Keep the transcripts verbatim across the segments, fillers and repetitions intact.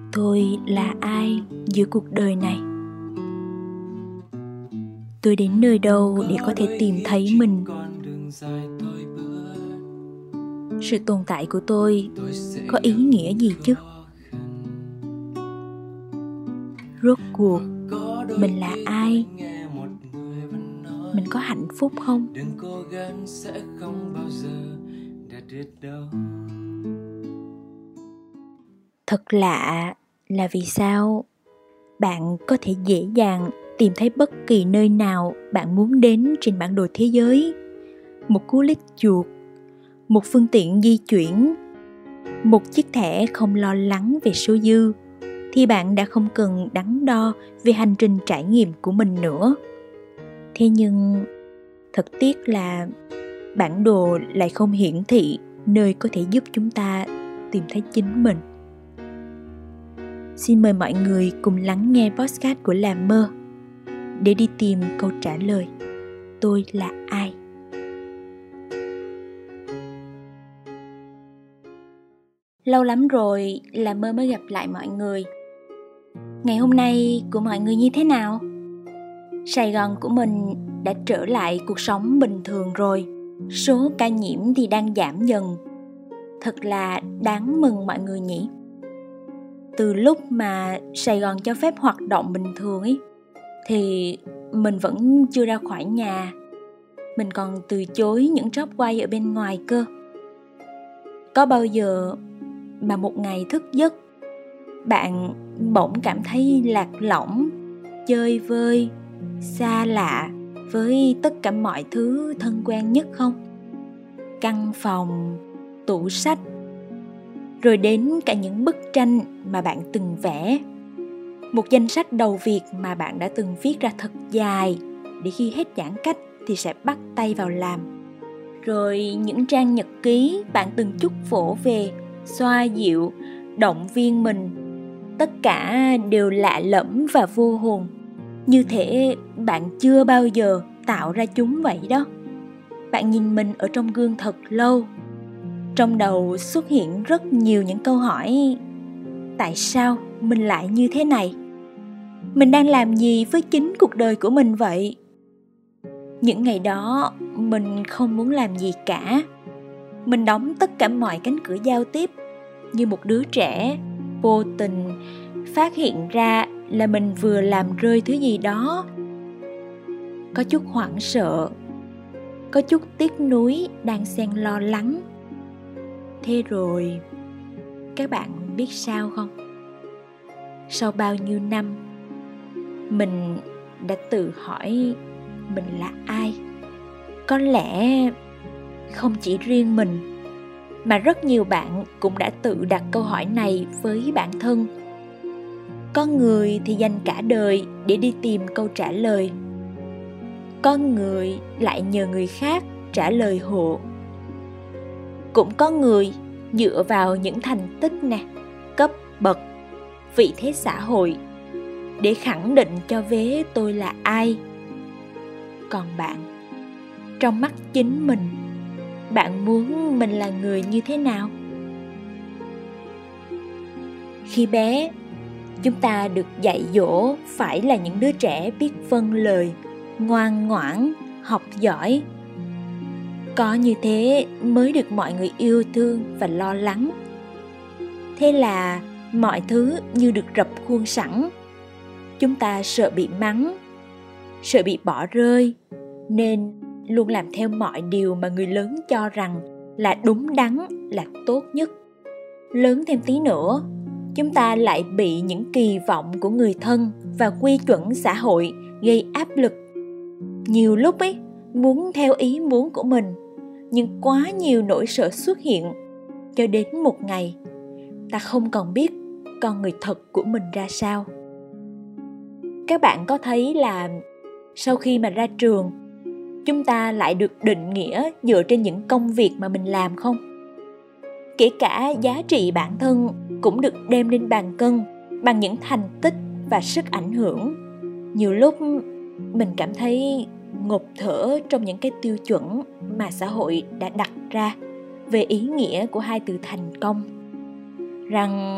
Tôi là ai giữa cuộc đời này? Tôi đến nơi đâu để có thể tìm thấy mình? Sự tồn tại của tôi có ý nghĩa gì chứ? Rốt cuộc mình là ai? Mình có hạnh phúc không? Thật lạ là vì sao bạn có thể dễ dàng tìm thấy bất kỳ nơi nào bạn muốn đến trên bản đồ thế giới. Một cú click chuột, một phương tiện di chuyển, một chiếc thẻ không lo lắng về số dư, thì bạn đã không cần đắn đo về hành trình trải nghiệm của mình nữa. Thế nhưng thật tiếc là bản đồ lại không hiển thị nơi có thể giúp chúng ta tìm thấy chính mình. Xin mời mọi người cùng lắng nghe podcast của Làm Mơ để đi tìm câu trả lời. Tôi là ai? Lâu lắm rồi Làm Mơ mới gặp lại mọi người. Ngày hôm nay của mọi người như thế nào? Sài Gòn của mình đã trở lại cuộc sống bình thường rồi. Số ca nhiễm thì đang giảm dần. Thật là đáng mừng mọi người nhỉ. Từ lúc mà Sài Gòn cho phép hoạt động bình thường ấy, thì mình vẫn chưa ra khỏi nhà. Mình còn từ chối những job quay ở bên ngoài cơ. Có bao giờ mà một ngày thức giấc, bạn bỗng cảm thấy lạc lõng, chơi vơi, xa lạ với tất cả mọi thứ thân quen nhất không? Căn phòng, tủ sách, rồi đến cả những bức tranh mà bạn từng vẽ. Một danh sách đầu việc mà bạn đã từng viết ra thật dài, để khi hết giãn cách thì sẽ bắt tay vào làm. Rồi những trang nhật ký bạn từng chúc vỗ về, xoa dịu, động viên mình. Tất cả đều lạ lẫm và vô hồn, như thể bạn chưa bao giờ tạo ra chúng vậy đó. Bạn nhìn mình ở trong gương thật lâu. Trong đầu xuất hiện rất nhiều những câu hỏi. Tại sao mình lại như thế này? Mình đang làm gì với chính cuộc đời của mình vậy? Những ngày đó mình không muốn làm gì cả. Mình đóng tất cả mọi cánh cửa giao tiếp, như một đứa trẻ vô tình phát hiện ra là mình vừa làm rơi thứ gì đó. Có chút hoảng sợ, có chút tiếc nuối đang xen lo lắng. Thế rồi, các bạn biết sao không? Sau bao nhiêu năm, mình đã tự hỏi mình là ai. Có lẽ không chỉ riêng mình, mà rất nhiều bạn cũng đã tự đặt câu hỏi này với bản thân. Có người thì dành cả đời để đi tìm câu trả lời. Có người lại nhờ người khác trả lời hộ. Cũng có người dựa vào những thành tích nè, cấp bậc, vị thế xã hội để khẳng định cho vế tôi là ai. Còn bạn, trong mắt chính mình, bạn muốn mình là người như thế nào? Khi bé, chúng ta được dạy dỗ phải là những đứa trẻ biết vâng lời, ngoan ngoãn, học giỏi. Có như thế mới được mọi người yêu thương và lo lắng. Thế là mọi thứ như được rập khuôn sẵn. Chúng ta sợ bị mắng, sợ bị bỏ rơi, nên luôn làm theo mọi điều mà người lớn cho rằng là đúng đắn, là tốt nhất. Lớn thêm tí nữa, chúng ta lại bị những kỳ vọng của người thân và quy chuẩn xã hội gây áp lực. Nhiều lúc ấy, muốn theo ý muốn của mình, nhưng quá nhiều nỗi sợ xuất hiện, cho đến một ngày, ta không còn biết con người thật của mình ra sao. Các bạn có thấy là sau khi mà ra trường, chúng ta lại được định nghĩa dựa trên những công việc mà mình làm không? Kể cả giá trị bản thân cũng được đem lên bàn cân bằng những thành tích và sức ảnh hưởng. Nhiều lúc mình cảm thấy ngộp thở trong những cái tiêu chuẩn mà xã hội đã đặt ra về ý nghĩa của hai từ thành công. Rằng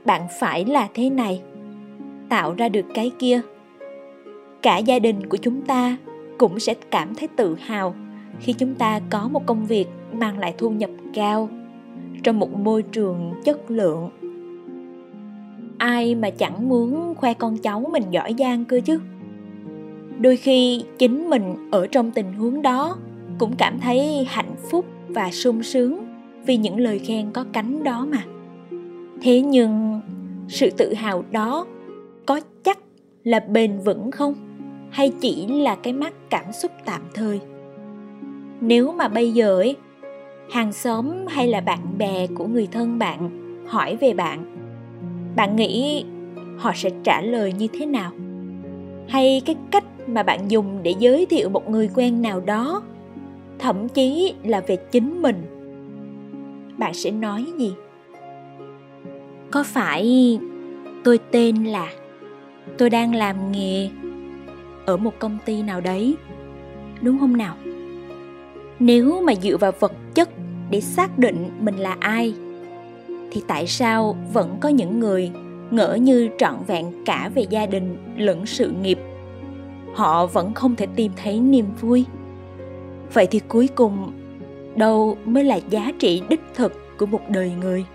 bạn phải là thế này, tạo ra được cái kia. Cả gia đình của chúng ta cũng sẽ cảm thấy tự hào khi chúng ta có một công việc mang lại thu nhập cao trong một môi trường chất lượng. Ai mà chẳng muốn khoe con cháu mình giỏi giang cơ chứ. Đôi khi chính mình ở trong tình huống đó cũng cảm thấy hạnh phúc và sung sướng vì những lời khen có cánh đó mà. Thế nhưng sự tự hào đó có chắc là bền vững không? Hay chỉ là cái mắc cảm xúc tạm thời? Nếu mà bây giờ ấy, hàng xóm hay là bạn bè của người thân bạn hỏi về bạn, bạn nghĩ họ sẽ trả lời như thế nào? Hay cái cách mà bạn dùng để giới thiệu một người quen nào đó, thậm chí là về chính mình, bạn sẽ nói gì? Có phải tôi tên là, tôi đang làm nghề ở một công ty nào đấy, đúng không nào? Nếu mà dựa vào vật chất để xác định mình là ai, thì tại sao vẫn có những người ngỡ như trọn vẹn cả về gia đình lẫn sự nghiệp, họ vẫn không thể tìm thấy niềm vui? Vậy thì cuối cùng, đâu mới là giá trị đích thực của một đời người?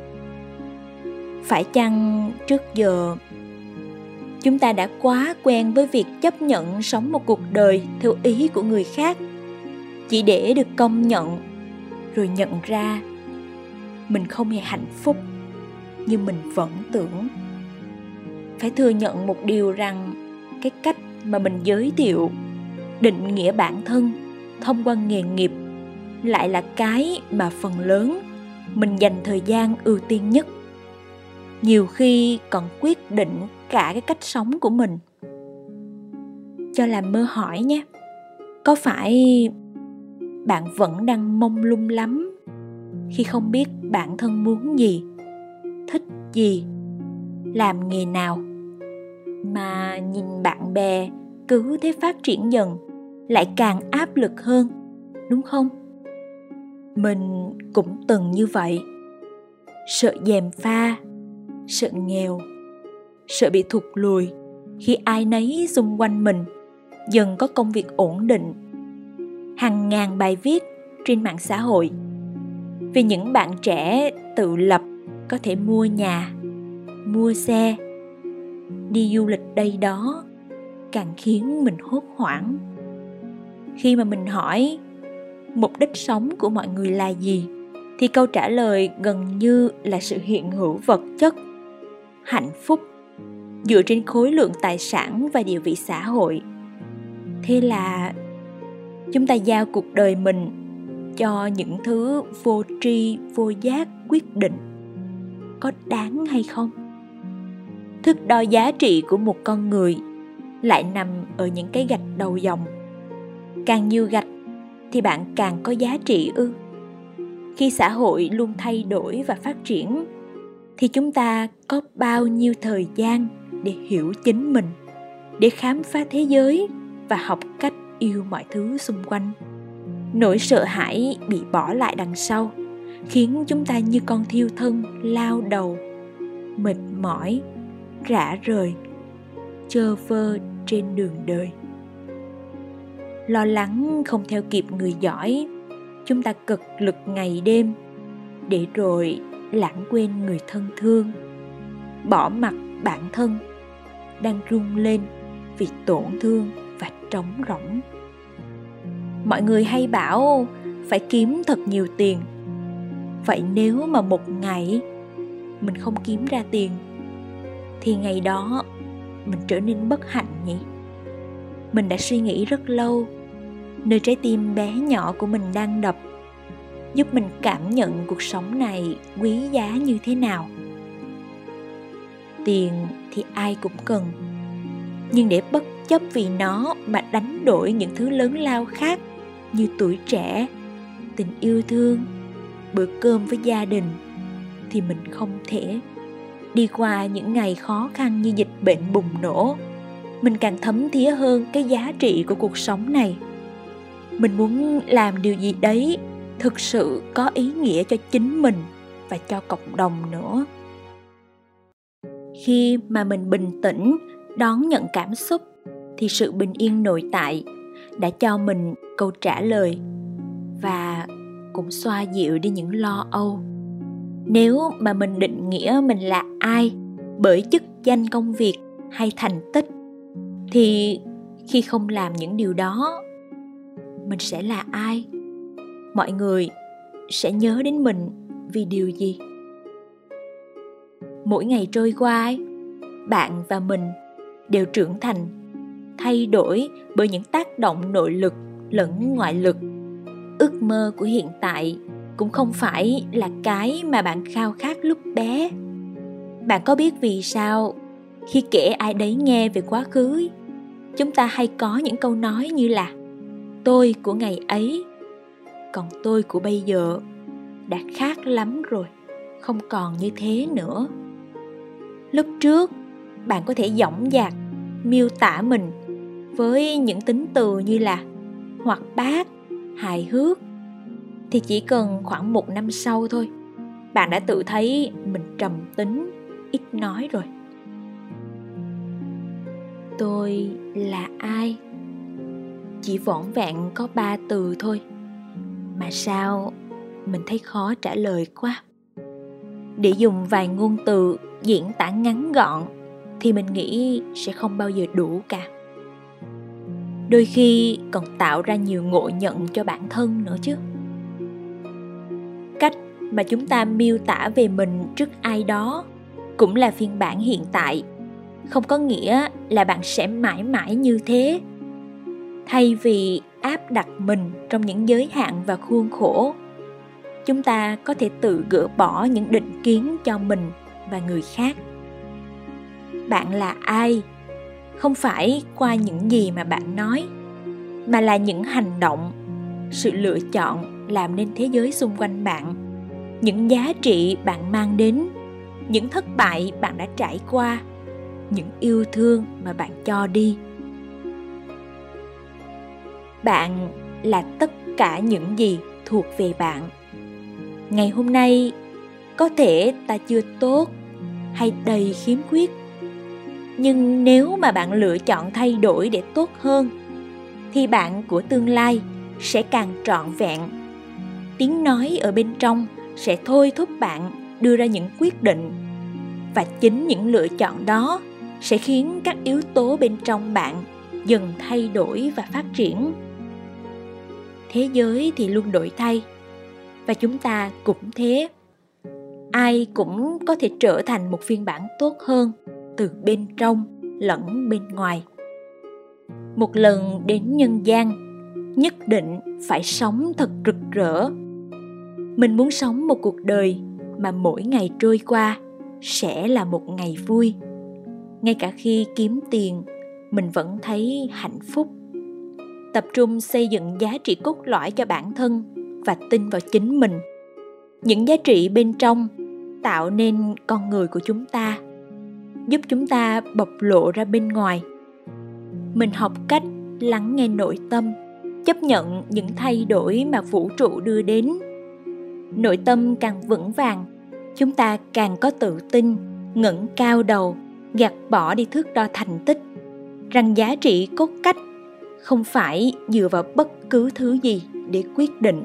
Phải chăng trước giờ chúng ta đã quá quen với việc chấp nhận sống một cuộc đời theo ý của người khác, chỉ để được công nhận, rồi nhận ra mình không hề hạnh phúc như mình vẫn tưởng? Phải thừa nhận một điều rằng cái cách mà mình giới thiệu, định nghĩa bản thân thông qua nghề nghiệp lại là cái mà phần lớn mình dành thời gian ưu tiên nhất. Nhiều khi còn quyết định cả cái cách sống của mình. Cho làm mơ hỏi nhé, có phải bạn vẫn đang mông lung lắm khi không biết bản thân muốn gì, thích gì, làm nghề nào, mà nhìn bạn bè cứ thế phát triển dần lại càng áp lực hơn, đúng không? Mình cũng từng như vậy. Sợ gièm pha, sợ nghèo, sợ bị thụt lùi khi ai nấy xung quanh mình dần có công việc ổn định. Hàng ngàn bài viết trên mạng xã hội về những bạn trẻ tự lập có thể mua nhà, mua xe, đi du lịch đây đó, càng khiến mình hốt hoảng. Khi mà mình hỏi mục đích sống của mọi người là gì, thì câu trả lời gần như là sự hiện hữu vật chất, hạnh phúc dựa trên khối lượng tài sản và địa vị xã hội. Thế là chúng ta giao cuộc đời mình cho những thứ vô tri vô giác quyết định. Có đáng hay không? Thước đo giá trị của một con người lại nằm ở những cái gạch đầu dòng. Càng nhiều gạch thì bạn càng có giá trị ư? Khi xã hội luôn thay đổi và phát triển, thì chúng ta có bao nhiêu thời gian để hiểu chính mình, để khám phá thế giới và học cách yêu mọi thứ xung quanh? Nỗi sợ hãi bị bỏ lại đằng sau khiến chúng ta như con thiêu thân lao đầu, mệt mỏi, rã rời, chơ vơ trên đường đời. Lo lắng không theo kịp người giỏi, chúng ta cực lực ngày đêm, để rồi lãng quên người thân thương, bỏ mặc bản thân đang rung lên vì tổn thương và trống rỗng. Mọi người hay bảo phải kiếm thật nhiều tiền. Vậy nếu mà một ngày mình không kiếm ra tiền, thì ngày đó mình trở nên bất hạnh nhỉ? Mình đã suy nghĩ rất lâu, nơi trái tim bé nhỏ của mình đang đập, giúp mình cảm nhận cuộc sống này quý giá như thế nào. Tiền thì ai cũng cần, nhưng để bất chấp vì nó mà đánh đổi những thứ lớn lao khác như tuổi trẻ, tình yêu thương, bữa cơm với gia đình, thì mình không thể. Đi qua những ngày khó khăn như dịch bệnh bùng nổ, mình càng thấm thía hơn cái giá trị của cuộc sống này. Mình muốn làm điều gì đấy thực sự có ý nghĩa cho chính mình và cho cộng đồng nữa. Khi mà mình bình tĩnh đón nhận cảm xúc thì sự bình yên nội tại đã cho mình câu trả lời và cũng xoa dịu đi những lo âu. Nếu mà mình định nghĩa mình là ai bởi chức danh công việc hay thành tích, thì khi không làm những điều đó, mình sẽ là ai? Mọi người sẽ nhớ đến mình vì điều gì? Mỗi ngày trôi qua, bạn và mình đều trưởng thành, thay đổi bởi những tác động nội lực lẫn ngoại lực. Ước mơ của hiện tại cũng không phải là cái mà bạn khao khát lúc bé. Bạn có biết vì sao khi kể ai đấy nghe về quá khứ, chúng ta hay có những câu nói như là tôi của ngày ấy, còn tôi của bây giờ đã khác lắm rồi, không còn như thế nữa. Lúc trước, bạn có thể dõng dạc miêu tả mình với những tính từ như là hoạt bát, hài hước, thì chỉ cần khoảng một năm sau thôi, bạn đã tự thấy mình trầm tính, ít nói rồi. Tôi là ai? Chỉ vỏn vẹn có ba từ thôi, mà sao mình thấy khó trả lời quá. Để dùng vài ngôn từ diễn tả ngắn gọn thì mình nghĩ sẽ không bao giờ đủ cả. Đôi khi còn tạo ra nhiều ngộ nhận cho bản thân nữa chứ. Cách mà chúng ta miêu tả về mình trước ai đó cũng là phiên bản hiện tại, không có nghĩa là bạn sẽ mãi mãi như thế. Thay vì áp đặt mình trong những giới hạn và khuôn khổ, chúng ta có thể tự gỡ bỏ những định kiến cho mình và người khác. Bạn là ai? Không phải qua những gì mà bạn nói, mà là những hành động, sự lựa chọn làm nên thế giới xung quanh bạn, những giá trị bạn mang đến, những thất bại bạn đã trải qua, những yêu thương mà bạn cho đi. Bạn là tất cả những gì thuộc về bạn. Ngày hôm nay, có thể ta chưa tốt hay đầy khiếm khuyết, nhưng nếu mà bạn lựa chọn thay đổi để tốt hơn, thì bạn của tương lai sẽ càng trọn vẹn. Tiếng nói ở bên trong sẽ thôi thúc bạn đưa ra những quyết định, và chính những lựa chọn đó sẽ khiến các yếu tố bên trong bạn dần thay đổi và phát triển. Thế giới thì luôn đổi thay, và chúng ta cũng thế. Ai cũng có thể trở thành một phiên bản tốt hơn từ bên trong lẫn bên ngoài. Một lần đến nhân gian, nhất định phải sống thật rực rỡ. Mình muốn sống một cuộc đời mà mỗi ngày trôi qua sẽ là một ngày vui. Ngay cả khi kiếm tiền, mình vẫn thấy hạnh phúc. Tập trung xây dựng giá trị cốt lõi cho bản thân và tin vào chính mình. Những giá trị bên trong tạo nên con người của chúng ta, giúp chúng ta bộc lộ ra bên ngoài. Mình học cách lắng nghe nội tâm, chấp nhận những thay đổi mà vũ trụ đưa đến. Nội tâm càng vững vàng, chúng ta càng có tự tin, ngẩng cao đầu, gạt bỏ đi thước đo thành tích, rằng giá trị cốt cách không phải dựa vào bất cứ thứ gì để quyết định.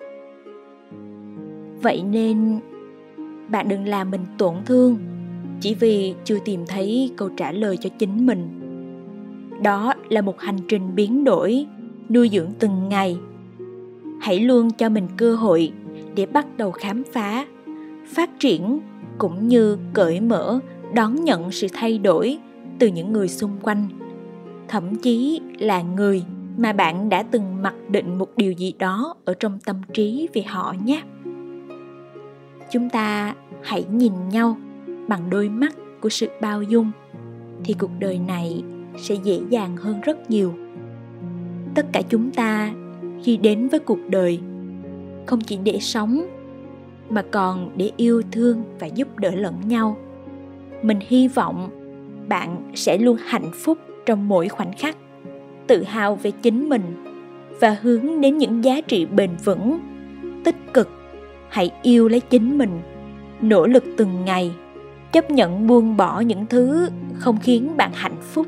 Vậy nên, bạn đừng làm mình tổn thương chỉ vì chưa tìm thấy câu trả lời cho chính mình. Đó là một hành trình biến đổi, nuôi dưỡng từng ngày. Hãy luôn cho mình cơ hội để bắt đầu khám phá, phát triển cũng như cởi mở đón nhận sự thay đổi từ những người xung quanh, thậm chí là người mà bạn đã từng mặc định một điều gì đó ở trong tâm trí về họ nhé. Chúng ta hãy nhìn nhau bằng đôi mắt của sự bao dung, thì cuộc đời này sẽ dễ dàng hơn rất nhiều. Tất cả chúng ta khi đến với cuộc đời không chỉ để sống, mà còn để yêu thương và giúp đỡ lẫn nhau. Mình hy vọng bạn sẽ luôn hạnh phúc trong mỗi khoảnh khắc, tự hào về chính mình và hướng đến những giá trị bền vững, tích cực. Hãy yêu lấy chính mình, nỗ lực từng ngày chấp nhận buông bỏ những thứ không khiến bạn hạnh phúc.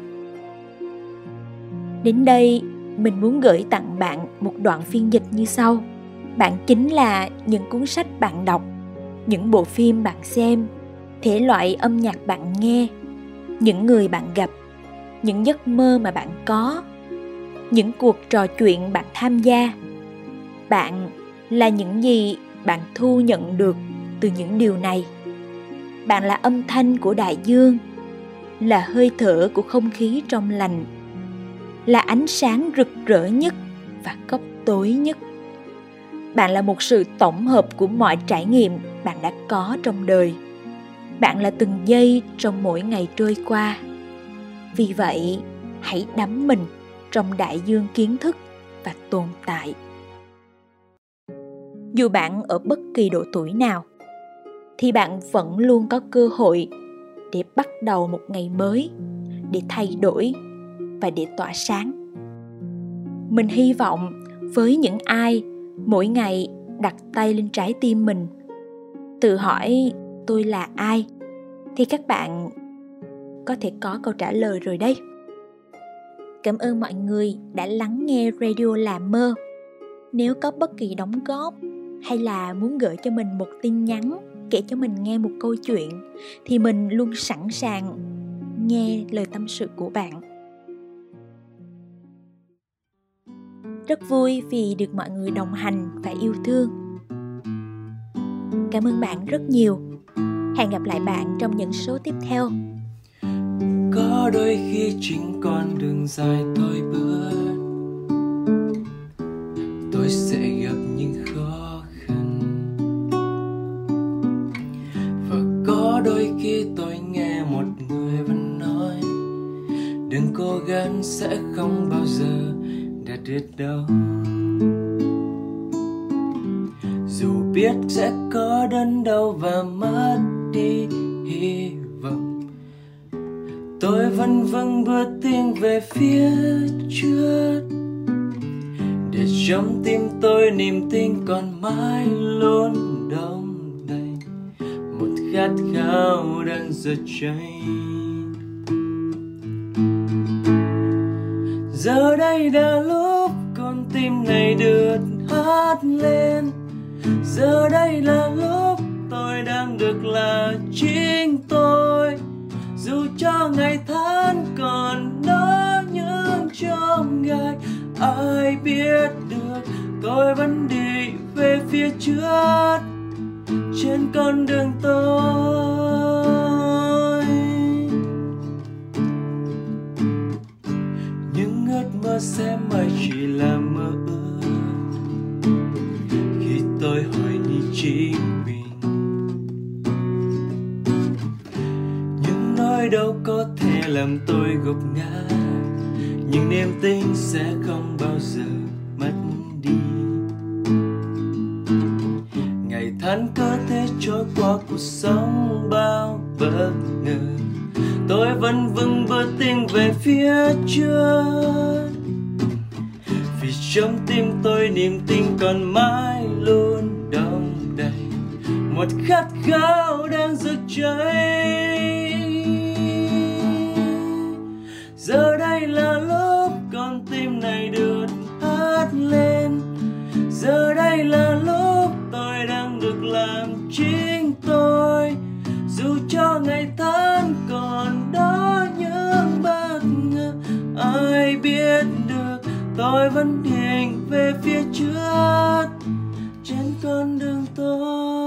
Đến đây, mình muốn gửi tặng bạn một đoạn phiên dịch như sau. Bạn chính là những cuốn sách bạn đọc, những bộ phim bạn xem, thể loại âm nhạc bạn nghe, những người bạn gặp, những giấc mơ mà bạn có, những cuộc trò chuyện bạn tham gia. Bạn là những gì bạn thu nhận được từ những điều này. Bạn là âm thanh của đại dương, là hơi thở của không khí trong lành, là ánh sáng rực rỡ nhất và góc tối nhất. Bạn là một sự tổng hợp của mọi trải nghiệm bạn đã có trong đời. Bạn là từng giây trong mỗi ngày trôi qua. Vì vậy, hãy đắm mình trong đại dương kiến thức và tồn tại. Dù bạn ở bất kỳ độ tuổi nào, thì bạn vẫn luôn có cơ hội để bắt đầu một ngày mới, để thay đổi và để tỏa sáng. Mình hy vọng với những ai mỗi ngày đặt tay lên trái tim mình, tự hỏi tôi là ai, thì các bạn có thể có câu trả lời rồi đây. Cảm ơn mọi người đã lắng nghe Radio Là Mơ. Nếu có bất kỳ đóng góp hay là muốn gửi cho mình một tin nhắn, kể cho mình nghe một câu chuyện, thì mình luôn sẵn sàng nghe lời tâm sự của bạn. Rất vui vì được mọi người đồng hành và yêu thương. Cảm ơn bạn rất nhiều. Hẹn gặp lại bạn trong những số tiếp theo. Có đôi khi chính con đường dài tôi bước, tôi sẽ gặp những khó khăn. Và có đôi khi tôi nghe một người vẫn nói, đừng cố gắng sẽ không bao giờ đạt được đâu. Dù biết sẽ có đớn đau và mất đi hy vọng, tôi vẫn vững bước tiến về phía trước, để trong tim tôi niềm tin còn mãi luôn đong đầy, một khát khao đang giật cháy. Giờ đây đã lúc con tim này được hát lên, giờ đây là lúc tôi đang được là chính tôi. Dù cho ngày tháng còn đó những chông gai, ai biết được tôi vẫn đi về phía trước trên con đường tôi. Những ước mơ sẽ mãi chỉ là mơ ước khi tôi hỏi đi chính mình. Những nỗi đau có thể làm tôi gục ngã, nhưng niềm tin sẽ không bao giờ mất đi. Ngày tháng cứ thế trôi qua cuộc sống bao bất ngờ, tôi vẫn vững bước tiến về phía trước, vì trong tim tôi niềm tin còn mãi luôn đong đầy, một khát khao đang rực cháy. Giờ đây là lúc con tim này được hát lên, giờ đây là lúc tôi đang được làm chính tôi. Dù cho ngày tháng còn đó những bất ngờ, ai biết được tôi vẫn định về phía trước trên con đường tôi.